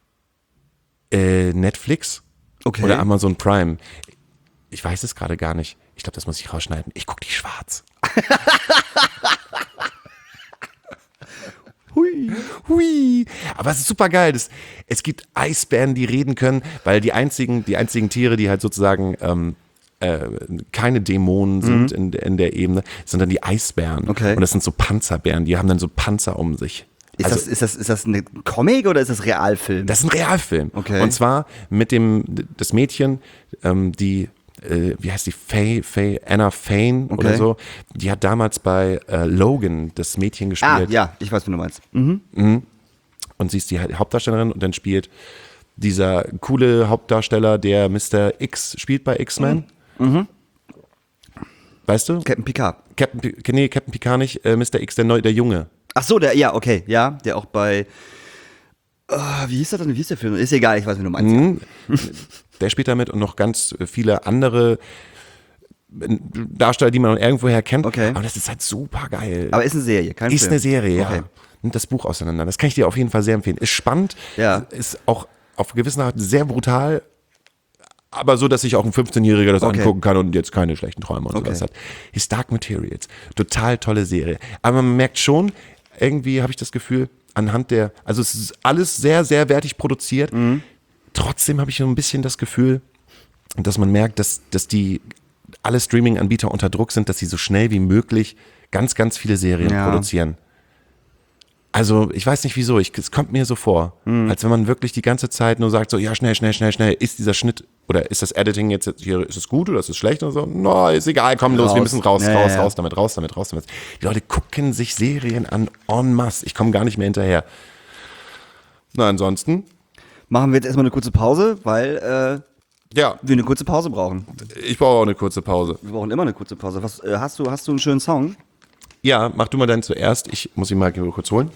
Speaker 2: Netflix oder Amazon Prime. Ich weiß es gerade gar nicht. Ich glaube, das muss ich rausschneiden. Ich gucke die schwarz. Hui. Aber es ist super geil. Es gibt Eisbären, die reden können, weil die einzigen Tiere, die halt sozusagen keine Dämonen sind in der Ebene, sondern die Eisbären.
Speaker 1: Okay.
Speaker 2: Und das sind so Panzerbären, die haben dann so Panzer um sich.
Speaker 1: Ist das ein Comic oder ist das Realfilm?
Speaker 2: Das ist ein Realfilm.
Speaker 1: Okay.
Speaker 2: Und zwar mit das Mädchen, die, wie heißt die, Anna Fane oder so, die hat damals bei Logan das Mädchen gespielt.
Speaker 1: Ah, ja, ich weiß, wie du meinst.
Speaker 2: Und sie ist die Hauptdarstellerin, und dann spielt dieser coole Hauptdarsteller, der Mr. X spielt bei X-Men. Weißt du?
Speaker 1: Captain Picard.
Speaker 2: Captain Picard nicht, Mr. X, der Junge.
Speaker 1: Ach so, der auch bei, wie hieß der Film? Ist egal, ich weiß, wie du meinst.
Speaker 2: Der spielt damit, und noch ganz viele andere Darsteller, die man irgendwoher kennt.
Speaker 1: Okay.
Speaker 2: Aber das ist halt super geil.
Speaker 1: Aber ist eine Serie, kein Film.
Speaker 2: Ist eine Serie, ja.
Speaker 1: Okay.
Speaker 2: Nimmt das Buch auseinander. Das kann ich dir auf jeden Fall sehr empfehlen. Ist spannend, ist auch auf gewisse Art sehr brutal, aber so, dass sich auch ein 15-Jähriger das angucken kann und jetzt keine schlechten Träume und sowas hat. His Dark Materials. Total tolle Serie. Aber man merkt schon, irgendwie habe ich das Gefühl, also es ist alles sehr, sehr wertig produziert. Trotzdem habe ich so ein bisschen das Gefühl, dass man merkt, dass die alle Streaming-Anbieter unter Druck sind, dass sie so schnell wie möglich ganz, ganz viele Serien produzieren. Also ich weiß nicht wieso, es kommt mir so vor, als wenn man wirklich die ganze Zeit nur sagt, so ja, schnell, ist dieser Schnitt oder ist das Editing jetzt hier, ist es gut oder ist es schlecht oder so? No, ist egal, komm los, wir müssen raus damit. Die Leute gucken sich Serien an en masse, ich komme gar nicht mehr hinterher. Na, ansonsten
Speaker 1: machen wir jetzt erstmal eine kurze Pause, weil wir eine kurze Pause brauchen.
Speaker 2: Ich brauche auch eine kurze Pause.
Speaker 1: Wir brauchen immer eine kurze Pause. Was hast du einen schönen Song?
Speaker 2: Ja, mach du mal deinen zuerst. Ich muss ihn mal kurz holen.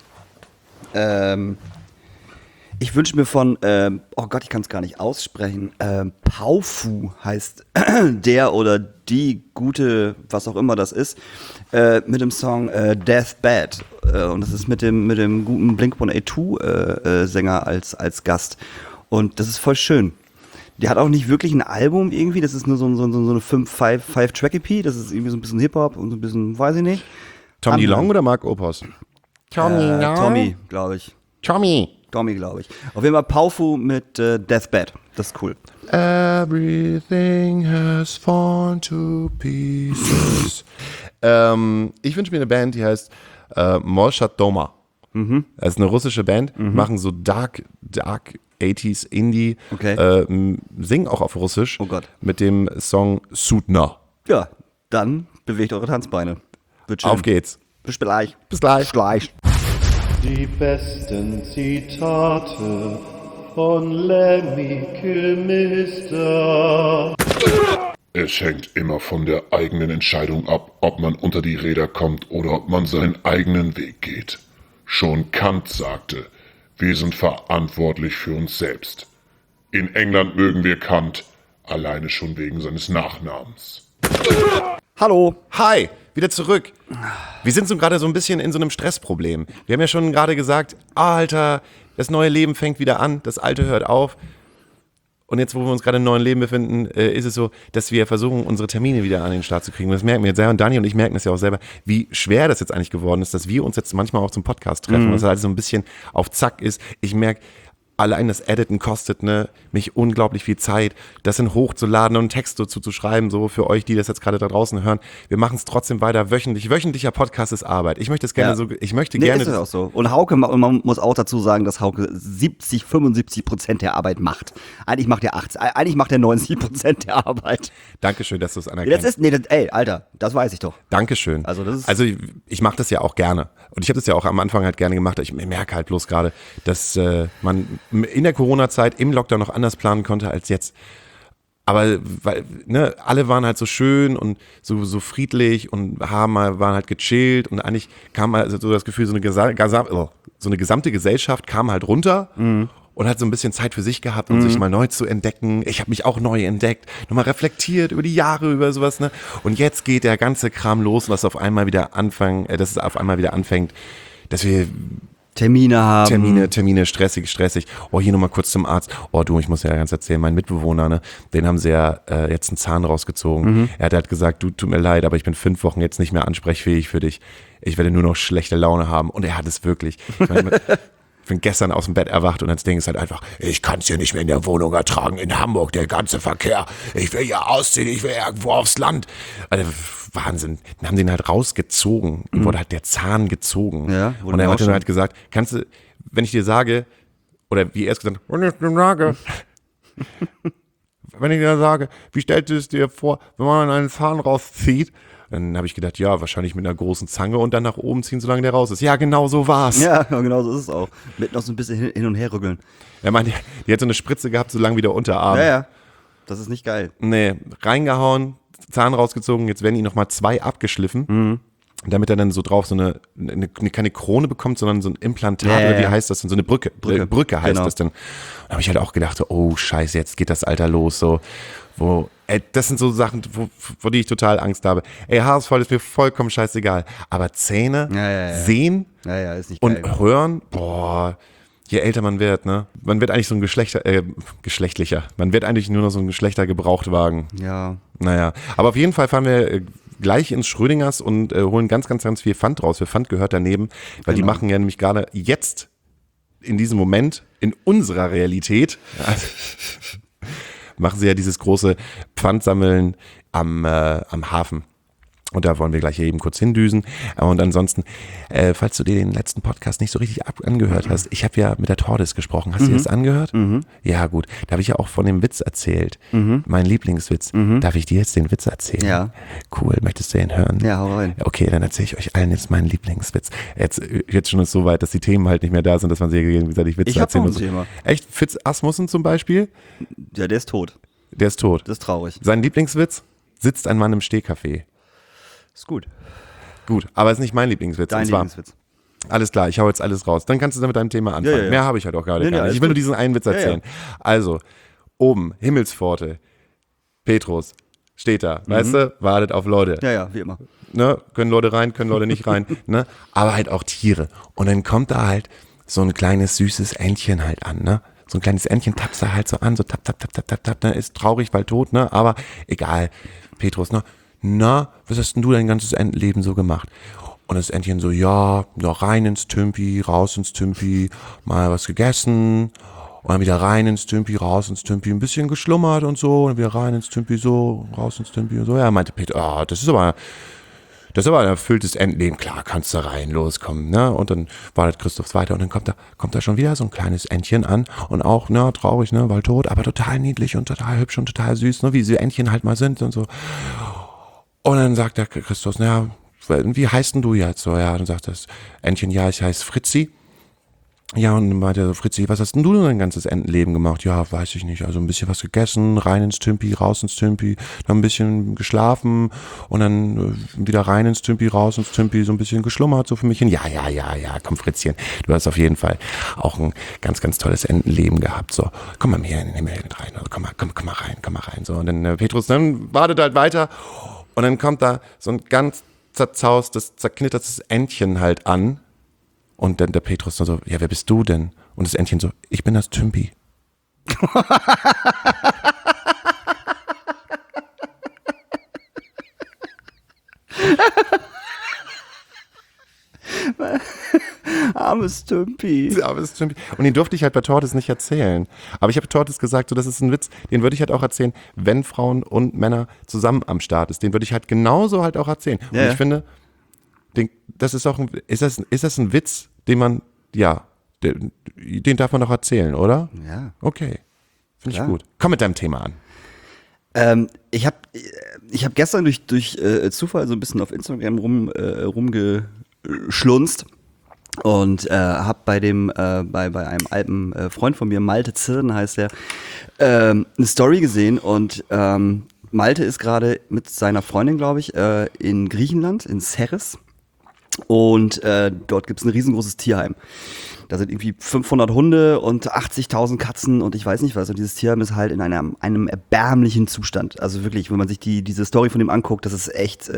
Speaker 1: Ich wünsche mir von, oh Gott, ich kann es gar nicht aussprechen, Paufu heißt der oder die gute, was auch immer das ist, mit dem Song Deathbed. Und das ist mit dem guten Blink-182 Sänger als Gast. Und das ist voll schön. Die hat auch nicht wirklich ein Album irgendwie, das ist nur so eine 5-Track-EP, das ist irgendwie so ein bisschen Hip-Hop und so ein bisschen, weiß ich nicht.
Speaker 2: Tom DeLonge oder Mark Opos?
Speaker 1: Tommy, glaube ich.
Speaker 2: Tommy,
Speaker 1: glaube ich. Auf jeden Fall Paufu mit Deathbed, das ist cool.
Speaker 2: Everything has fallen to pieces. Ich wünsche mir eine Band, die heißt Molchat Doma. Das ist eine russische Band, machen so Dark 80s Indie, singen auch auf Russisch mit dem Song Sutna.
Speaker 1: Ja, dann bewegt eure Tanzbeine. Wird schön.
Speaker 2: Auf geht's.
Speaker 1: Bis gleich.
Speaker 2: Bis gleich.
Speaker 3: Die besten Zitate von Lemmy Kilmister.
Speaker 4: Es hängt immer von der eigenen Entscheidung ab, ob man unter die Räder kommt oder ob man seinen eigenen Weg geht. Schon Kant sagte, wir sind verantwortlich für uns selbst. In England mögen wir Kant, alleine schon wegen seines Nachnamens.
Speaker 1: Hallo.
Speaker 2: Hi, wieder zurück. Wir sind so gerade so ein bisschen in so einem Stressproblem. Wir haben ja schon gerade gesagt, Alter, das neue Leben fängt wieder an, das alte hört auf. Und jetzt, wo wir uns gerade im neuen Leben befinden, ist es so, dass wir versuchen, unsere Termine wieder an den Start zu kriegen. Und das merken wir jetzt sehr. Und Dani und ich merken das ja auch selber, wie schwer das jetzt eigentlich geworden ist, dass wir uns jetzt manchmal auch zum Podcast treffen. Und dass alles so ein bisschen auf Zack ist. Ich merke, allein das Editen kostet mich unglaublich viel Zeit, das in hochzuladen und einen Text dazu zu schreiben, so für euch, die das jetzt gerade da draußen hören. Wir machen es trotzdem weiter wöchentlich. Wöchentlicher Podcast ist Arbeit. Ich möchte es gerne
Speaker 1: Ist es auch so. Und Hauke, man muss auch dazu sagen, dass Hauke 75% der Arbeit macht. Eigentlich macht er 90% der Arbeit.
Speaker 2: Dankeschön, dass du es anerkennst.
Speaker 1: Alter, das weiß ich doch.
Speaker 2: Dankeschön.
Speaker 1: Also
Speaker 2: ich mache das ja auch gerne. Und ich habe das ja auch am Anfang halt gerne gemacht. Ich merke halt bloß gerade, dass man in der Corona-Zeit im Lockdown noch anders planen konnte als jetzt. Aber weil, alle waren halt so schön und so friedlich und waren halt gechillt und eigentlich kam halt so das Gefühl, so eine gesamte Gesellschaft kam halt runter und hat so ein bisschen Zeit für sich gehabt, um sich mal neu zu entdecken. Ich habe mich auch neu entdeckt, nochmal reflektiert über die Jahre, über sowas. Und jetzt geht der ganze Kram los, dass es auf einmal wieder anfängt, dass wir
Speaker 1: Termine haben.
Speaker 2: Termine, stressig. Oh, hier nochmal kurz zum Arzt. Oh, du, ich muss ja ganz erzählen, mein Mitbewohner, den haben sie ja jetzt einen Zahn rausgezogen. Er hat halt gesagt, du, tut mir leid, aber ich bin 5 Wochen jetzt nicht mehr ansprechfähig für dich. Ich werde nur noch schlechte Laune haben. Und er hat es wirklich. Ich bin gestern aus dem Bett erwacht und das Ding ist halt einfach, ich kann es hier nicht mehr in der Wohnung ertragen, in Hamburg, der ganze Verkehr. Ich will ja ausziehen, ich will irgendwo aufs Land. Also, Wahnsinn. Dann haben sie ihn halt rausgezogen. Ihm wurde halt der Zahn gezogen.
Speaker 1: Ja,
Speaker 2: und er hat dann halt gesagt, kannst du, wenn ich dir sage, oder wie er es gesagt hat, wenn ich dir sage, wie stellst du es dir vor, wenn man einen Zahn rauszieht? Dann habe ich gedacht, ja, wahrscheinlich mit einer großen Zange und dann nach oben ziehen, solange der raus ist. Ja, genau so war's.
Speaker 1: Ja, genau so ist es auch. Mit noch so ein bisschen hin und her rütteln.
Speaker 2: Er meinte, die hat so eine Spritze gehabt, so lang wie der Unterarm.
Speaker 1: Ja. Das ist nicht geil.
Speaker 2: Nee, reingehauen, Zahn rausgezogen, jetzt werden ihm nochmal 2 abgeschliffen. Damit er dann so drauf keine Krone bekommt, sondern so ein Implantat, oder wie heißt das denn? So eine Brücke heißt
Speaker 1: genau.
Speaker 2: das dann. Da habe ich halt auch gedacht, oh Scheiße, jetzt geht das Alter los, so, das sind so Sachen, vor die ich total Angst habe. Haarausfall ist mir vollkommen scheißegal, aber Zähne, sehen
Speaker 1: ist nicht geil.
Speaker 2: und hören, je älter man wird, man wird eigentlich so ein geschlechtlicher, man wird eigentlich nur noch so ein Geschlechtergebrauchtwagen.
Speaker 1: Ja.
Speaker 2: Naja, aber auf jeden Fall fahren wir gleich ins Schrödingers und holen ganz, ganz, ganz viel Pfand raus. Für Pfand gehört daneben, weil die machen ja nämlich gerade jetzt in diesem Moment in unserer Realität machen sie ja dieses große Pfandsammeln am Hafen. Und da wollen wir gleich hier eben kurz hindüsen. Und ansonsten, falls du dir den letzten Podcast nicht so richtig angehört hast, ich habe ja mit der Tordis gesprochen. Hast du das angehört? Ja, gut. Da habe ich ja auch von dem Witz erzählt. Mein Lieblingswitz. Darf ich dir jetzt den Witz erzählen?
Speaker 1: Ja.
Speaker 2: Cool. Möchtest du den hören?
Speaker 1: Ja, hau rein.
Speaker 2: Okay, dann erzähle ich euch allen jetzt meinen Lieblingswitz. Jetzt schon ist es so weit, dass die Themen halt nicht mehr da sind, dass man sich gegenseitig Witze erzählen muss.
Speaker 1: Thema.
Speaker 2: Echt? Fitz Asmussen zum Beispiel?
Speaker 1: Ja, der ist tot.
Speaker 2: Der ist tot.
Speaker 1: Das ist traurig.
Speaker 2: Sein Lieblingswitz? Sitzt ein Mann im Stehcafé.
Speaker 1: Ist gut.
Speaker 2: Gut, aber ist nicht mein Lieblingswitz.
Speaker 1: Dein Lieblingswitz.
Speaker 2: Alles klar, ich hau jetzt alles raus. Dann kannst du mit deinem Thema anfangen.
Speaker 1: Ja.
Speaker 2: Mehr habe ich halt auch gar nicht. Ich will nur diesen einen Witz erzählen. Also, oben, Himmelspforte, Petrus, steht da, weißt du, wartet auf Leute.
Speaker 1: Ja, wie immer.
Speaker 2: Können Leute rein, können Leute nicht rein. Aber halt auch Tiere. Und dann kommt da halt so ein kleines, süßes Entchen halt an, So ein kleines Entchen tapst da halt so an, so tap, tap, tap, tap, tap, tap, ist traurig, weil tot, aber egal. Petrus, na, was hast denn du dein ganzes Entenleben so gemacht? Und das Entchen so, ja, rein ins Tümpi, raus ins Tümpi, mal was gegessen und dann wieder rein ins Tümpi, raus ins Tümpi, ein bisschen geschlummert und so und dann wieder rein ins Tümpi, so, raus ins Tümpi und so. Ja, meinte Peter, das ist aber ein erfülltes Entenleben, klar, kannst du rein, loskommen, Und dann wartet Christoph weiter und dann kommt da schon wieder so ein kleines Entchen an und auch, traurig, weil tot, aber total niedlich und total hübsch und total süß, wie sie Entchen halt mal sind und so. Und dann sagt der Christus, wie heißt denn du jetzt? So, ja, dann sagt das Entchen, ja, ich heiße Fritzi. Ja, und dann meinte er so, Fritzi, was hast denn du dein ganzes Entenleben gemacht? Ja, weiß ich nicht. Also ein bisschen was gegessen, rein ins Tümpi, raus ins Tümpi, dann ein bisschen geschlafen und dann wieder rein ins Tümpi, raus ins Tümpi, so ein bisschen geschlummert, so für mich hin. Ja, komm Fritzchen, du hast auf jeden Fall auch ein ganz, ganz tolles Entenleben gehabt. So, komm mal hier in den Himmel rein, also komm mal rein. So, und dann Petrus, dann wartet halt weiter und dann kommt da so ein ganz zerzaustes, zerknittertes Entchen halt an. Und dann der Petrus so, ja, wer bist du denn? Und das Entchen so, ich bin das Tümpi.
Speaker 1: Armes Tümpi.
Speaker 2: Armes Tümpi. Und den durfte ich halt bei Tortes nicht erzählen. Aber ich habe Tortes gesagt, so, das ist ein Witz, den würde ich halt auch erzählen, wenn Frauen und Männer zusammen am Start ist. Den würde ich halt genauso halt auch erzählen.
Speaker 1: Ja.
Speaker 2: Und ich finde, das ist auch ist das ein Witz, den man, ja, den darf man doch erzählen, oder?
Speaker 1: Ja.
Speaker 2: Okay. Finde ich
Speaker 1: Klar.
Speaker 2: gut. Komm mit deinem Thema an.
Speaker 1: Ich hab gestern durch Zufall so ein bisschen auf Instagram rumgeschlunzt und habe bei einem alten Freund von mir, Malte Zirn heißt er, eine Story gesehen und Malte ist gerade mit seiner Freundin, glaube ich, in Griechenland, in Serres. Und dort gibt es ein riesengroßes Tierheim. Da sind irgendwie 500 Hunde und 80.000 Katzen und ich weiß nicht was. Und dieses Tierheim ist halt in einem erbärmlichen Zustand. Also wirklich, wenn man sich diese Story von ihm anguckt, das ist echt,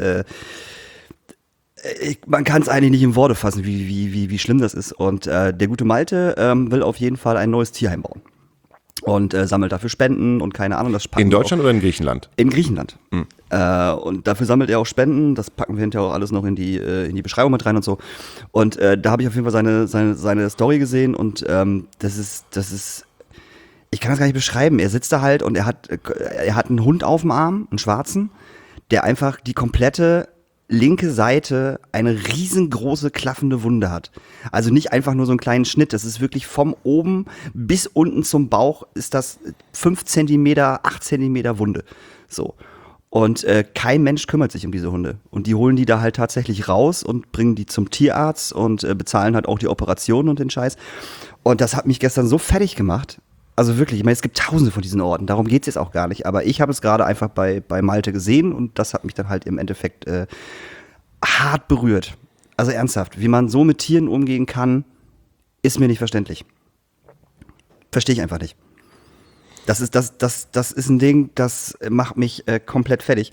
Speaker 1: man kann es eigentlich nicht in Worte fassen, wie schlimm das ist. Und der gute Malte will auf jeden Fall ein neues Tierheim bauen. Und sammelt dafür Spenden und keine Ahnung. Das
Speaker 2: In Deutschland oder in Griechenland?
Speaker 1: In Griechenland. Und dafür sammelt er auch Spenden. Das packen wir hinterher auch alles noch in die Beschreibung mit rein und so. Und da habe ich auf jeden Fall seine Story gesehen und das ist, ich kann das gar nicht beschreiben. Er sitzt da halt und er hat einen Hund auf dem Arm, einen schwarzen, der einfach die komplette linke Seite eine riesengroße klaffende Wunde hat. Also nicht einfach nur so einen kleinen Schnitt, das ist wirklich vom oben bis unten zum Bauch ist das 5 Zentimeter, 8 Zentimeter Wunde. So. Und kein Mensch kümmert sich um diese Hunde. Und die holen die da halt tatsächlich raus und bringen die zum Tierarzt und bezahlen halt auch die Operationen und den Scheiß. Und das hat mich gestern so fertig gemacht. Also wirklich, ich meine, es gibt tausende von diesen Orten, darum geht es jetzt auch gar nicht. Aber ich habe es gerade einfach bei Malte gesehen und das hat mich dann halt im Endeffekt hart berührt. Also ernsthaft, wie man so mit Tieren umgehen kann, ist mir nicht verständlich. Verstehe ich einfach nicht. Das ist ein Ding, das macht mich komplett fertig.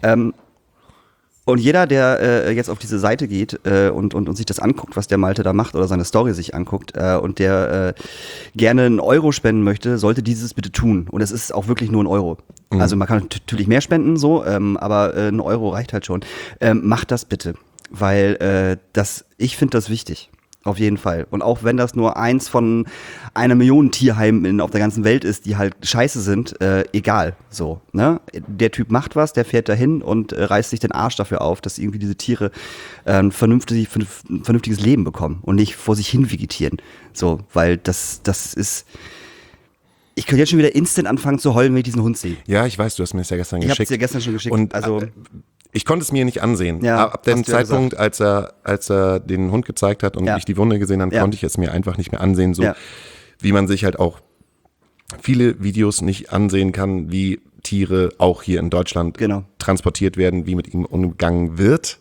Speaker 1: Und jeder, der jetzt auf diese Seite geht und sich das anguckt, was der Malte da macht oder seine Story sich anguckt und der gerne einen Euro spenden möchte, sollte dieses bitte tun. Und es ist auch wirklich nur ein Euro. Mhm. Also man kann natürlich mehr spenden, so, aber ein Euro reicht halt schon. Macht das bitte, weil ich finde das wichtig. Auf jeden Fall. Und auch wenn das nur eins von 1 Million Tierheimen auf der ganzen Welt ist, die halt scheiße sind, egal. So, ne? Der Typ macht was, der fährt dahin und reißt sich den Arsch dafür auf, dass irgendwie diese Tiere ein vernünftiges Leben bekommen und nicht vor sich hin vegetieren. So, weil das ist. Ich könnte jetzt schon wieder instant anfangen zu heulen, wenn ich diesen Hund sehe.
Speaker 2: Ja, ich weiß, du hast mir das ja gestern geschickt.
Speaker 1: Ich habe es dir gestern schon geschickt.
Speaker 2: Und
Speaker 1: also
Speaker 2: ich konnte es mir nicht ansehen.
Speaker 1: Ja,
Speaker 2: Ab dem Zeitpunkt, als er den Hund gezeigt hat und ich die Wunde gesehen habe, konnte ich es mir einfach nicht mehr ansehen. So wie man sich halt auch viele Videos nicht ansehen kann, wie Tiere auch hier in Deutschland transportiert werden, wie mit ihnen umgegangen wird.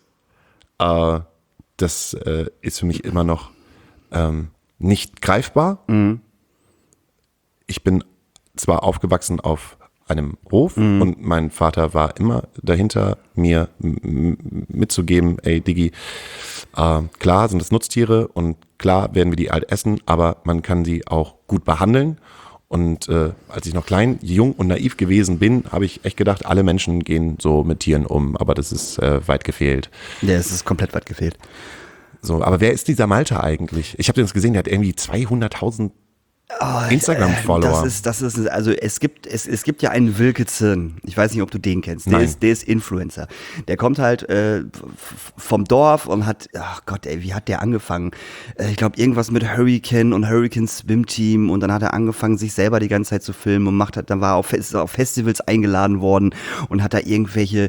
Speaker 2: Das ist für mich immer noch nicht greifbar. Mhm. Ich bin zwar aufgewachsen auf einem Hof und mein Vater war immer dahinter, mir mitzugeben, ey Diggi, klar sind das Nutztiere und klar werden wir die alt essen, aber man kann sie auch gut behandeln. Und als ich noch klein, jung und naiv gewesen bin, habe ich echt gedacht, alle Menschen gehen so mit Tieren um, aber das ist weit gefehlt.
Speaker 1: Ja, es ist komplett weit gefehlt.
Speaker 2: So, aber wer ist dieser Malte eigentlich? Ich habe den gesehen, der hat irgendwie 200.000 Instagram-Follower.
Speaker 1: Das ist, also es gibt ja einen Wilke Zirn. Ich weiß nicht, ob du den kennst. Der ist Influencer. Der kommt halt vom Dorf und hat, ach Gott, ey, wie hat der angefangen? Ich glaube, irgendwas mit Hurricane und Hurricane Swim Team und dann hat er angefangen, sich selber die ganze Zeit zu filmen und dann ist er auf Festivals eingeladen worden und hat da irgendwelche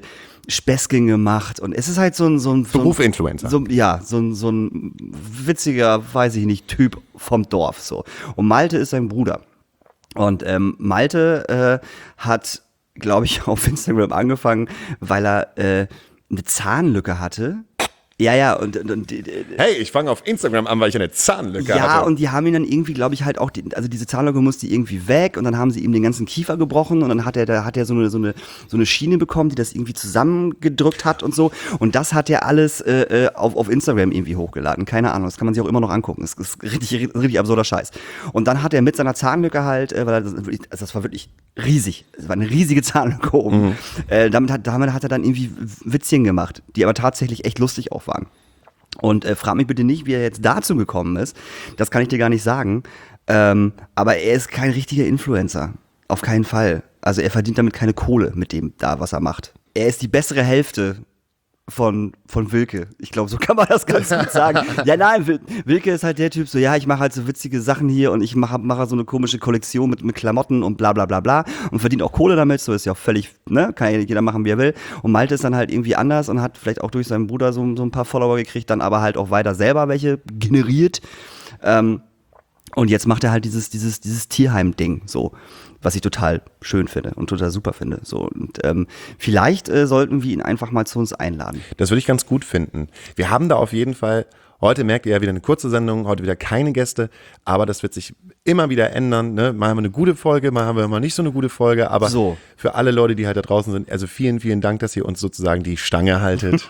Speaker 1: Späßchen gemacht und es ist halt so ein
Speaker 2: Beruf-Influencer.
Speaker 1: so ein witziger, weiß ich nicht, Typ vom Dorf so. Und Malte ist sein Bruder. Und Malte hat, glaube ich, auf Instagram angefangen, weil er eine Zahnlücke hatte. Ja, und
Speaker 2: hey, ich fange auf Instagram an, weil ich eine Zahnlücke hatte.
Speaker 1: ja, und die haben ihn dann irgendwie, glaube ich, halt auch, also diese Zahnlücke musste irgendwie weg und dann haben sie ihm den ganzen Kiefer gebrochen und dann hat er so eine Schiene bekommen, die das irgendwie zusammengedrückt hat und so. Und das hat er alles auf Instagram irgendwie hochgeladen. Keine Ahnung, das kann man sich auch immer noch angucken. Das ist richtig absurder Scheiß. Und dann hat er mit seiner Zahnlücke halt, weil das war wirklich riesig. Es war eine riesige Zahnlücke oben. Damit hat er dann irgendwie Witzchen gemacht, die aber tatsächlich echt lustig auch waren. Und frag mich bitte nicht, wie er jetzt dazu gekommen ist. Das kann ich dir gar nicht sagen. Aber er ist kein richtiger Influencer. Auf keinen Fall. Also er verdient damit keine Kohle mit dem da, was er macht. Er ist die bessere Hälfte von Wilke. Ich glaube, so kann man das ganz gut sagen. Ja, nein, Wilke ist halt der Typ, so, ja, ich mache halt so witzige Sachen hier und ich mache so eine komische Kollektion mit Klamotten und bla bla bla bla und verdient auch Kohle damit, so ist ja auch völlig, ne, kann ja jeder machen, wie er will. Und Malte ist dann halt irgendwie anders und hat vielleicht auch durch seinen Bruder so ein paar Follower gekriegt, dann aber halt auch weiter selber welche generiert. Und jetzt macht er halt dieses Tierheim-Ding, so, was ich total schön finde und total super finde. So, und vielleicht sollten wir ihn einfach mal zu uns einladen.
Speaker 2: Das würde ich ganz gut finden. Wir haben da auf jeden Fall, heute merkt ihr ja wieder eine kurze Sendung, heute wieder keine Gäste, aber das wird sich immer wieder ändern. Ne? Mal haben wir eine gute Folge, mal haben wir mal nicht so eine gute Folge, aber
Speaker 1: so.
Speaker 2: Für alle Leute, die halt da draußen sind, also vielen, vielen Dank, dass ihr uns sozusagen die Stange haltet.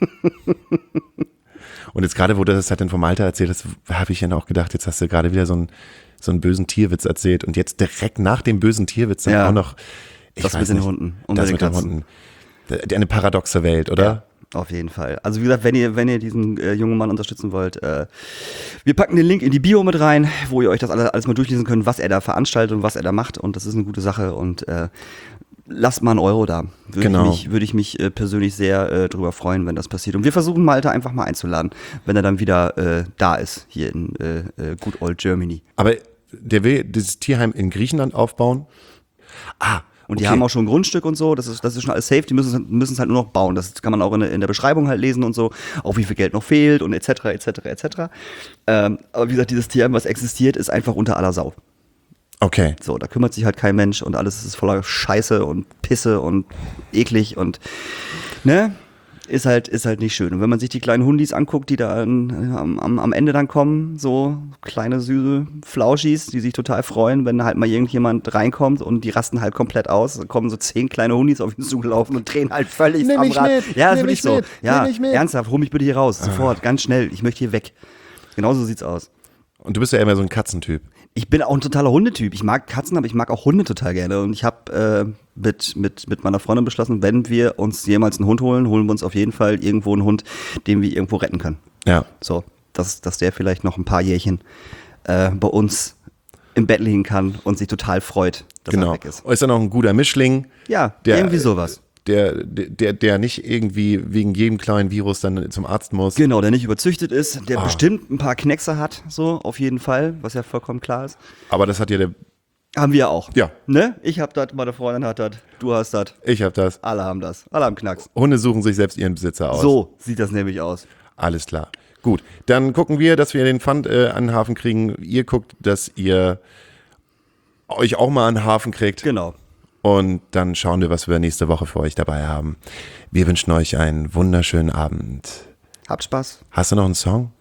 Speaker 2: Und jetzt gerade, wo du das halt dann vom Alter erzählt hast, habe ich ja auch gedacht, jetzt hast du gerade wieder so einen bösen Tierwitz erzählt und jetzt direkt nach dem bösen Tierwitz dann auch noch,
Speaker 1: das mit den Hunden.
Speaker 2: Das mit den Hunden. Eine paradoxe Welt, oder?
Speaker 1: Ja, auf jeden Fall. Also wie gesagt, wenn ihr diesen jungen Mann unterstützen wollt, wir packen den Link in die Bio mit rein, wo ihr euch das alles mal durchlesen könnt, was er da veranstaltet und was er da macht und das ist eine gute Sache und lasst mal einen Euro da. Würde ich mich persönlich sehr drüber freuen, wenn das passiert. Und wir versuchen Malte einfach mal einzuladen, wenn er dann wieder da ist, hier in Good Old Germany.
Speaker 2: Aber der will dieses Tierheim in Griechenland aufbauen?
Speaker 1: Und die haben auch schon ein Grundstück und so, das ist schon alles safe, die müssen es halt nur noch bauen. Das kann man auch in der Beschreibung halt lesen und so, auch wie viel Geld noch fehlt und etc. Aber wie gesagt, dieses Tierheim, was existiert, ist einfach unter aller Sau.
Speaker 2: Okay.
Speaker 1: So, da kümmert sich halt kein Mensch und alles ist voller Scheiße und Pisse und eklig und, ne, ist halt nicht schön. Und wenn man sich die kleinen Hundis anguckt, die da am Ende dann kommen, so kleine süße Flauschis, die sich total freuen, wenn halt mal irgendjemand reinkommt und die rasten halt komplett aus, dann kommen so 10 kleine Hundis auf ihn zugelaufen und drehen halt völlig am Rad. Ja, das ist wirklich so. Ja, ernsthaft, hol mich bitte hier raus, sofort, ganz schnell, ich möchte hier weg. Genauso sieht's aus.
Speaker 2: Und du bist ja immer so ein Katzentyp.
Speaker 1: Ich bin auch ein totaler Hundetyp. Ich mag Katzen, aber ich mag auch Hunde total gerne. Und ich habe mit meiner Freundin beschlossen, wenn wir uns jemals einen Hund holen wir uns auf jeden Fall irgendwo einen Hund, den wir irgendwo retten können.
Speaker 2: Ja.
Speaker 1: So, dass der vielleicht noch ein paar Jährchen bei uns im Bett liegen kann und sich total freut, dass er weg ist.
Speaker 2: Ist dann auch ein guter Mischling.
Speaker 1: Ja, irgendwie sowas.
Speaker 2: Der nicht irgendwie wegen jedem kleinen Virus dann zum Arzt muss.
Speaker 1: Genau, der nicht überzüchtet ist, der bestimmt ein paar Kneckse hat, so auf jeden Fall, was ja vollkommen klar ist.
Speaker 2: Aber das hat ja der...
Speaker 1: Haben wir auch.
Speaker 2: Ja.
Speaker 1: Ne? Ich hab das, meine Freundin hat das, du hast das.
Speaker 2: Ich hab das.
Speaker 1: Alle haben das. Alle haben Knacks.
Speaker 2: Hunde suchen sich selbst ihren Besitzer aus.
Speaker 1: So sieht das nämlich aus.
Speaker 2: Alles klar. Gut, dann gucken wir, dass wir den Pfand an den Hafen kriegen. Ihr guckt, dass ihr euch auch mal an den Hafen kriegt.
Speaker 1: Genau.
Speaker 2: Und dann schauen wir, was wir nächste Woche für euch dabei haben. Wir wünschen euch einen wunderschönen Abend.
Speaker 1: Habt Spaß.
Speaker 2: Hast du noch einen Song?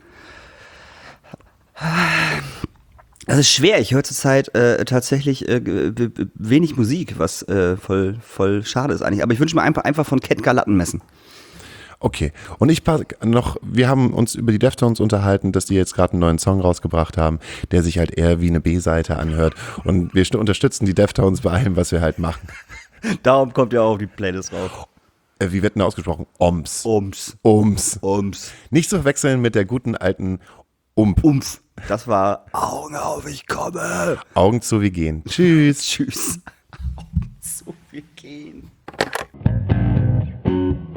Speaker 1: Das ist schwer. Ich höre zurzeit tatsächlich wenig Musik, was voll schade ist eigentlich. Aber ich wünsche mir einfach von Ketka Latten messen.
Speaker 2: Okay. Und wir haben uns über die Deftones unterhalten, dass die jetzt gerade einen neuen Song rausgebracht haben, der sich halt eher wie eine B-Seite anhört. Und wir unterstützen die Deftones bei allem, was wir halt machen.
Speaker 1: Darum kommt ja auch die Playlist rauf.
Speaker 2: Wie wird denn ausgesprochen? Oms.
Speaker 1: Ums.
Speaker 2: Nicht zu verwechseln mit der guten alten
Speaker 1: Umf. Das war Augen auf, ich komme.
Speaker 2: Augen zu, wir gehen. Tschüss.
Speaker 1: Augen zu, wir gehen.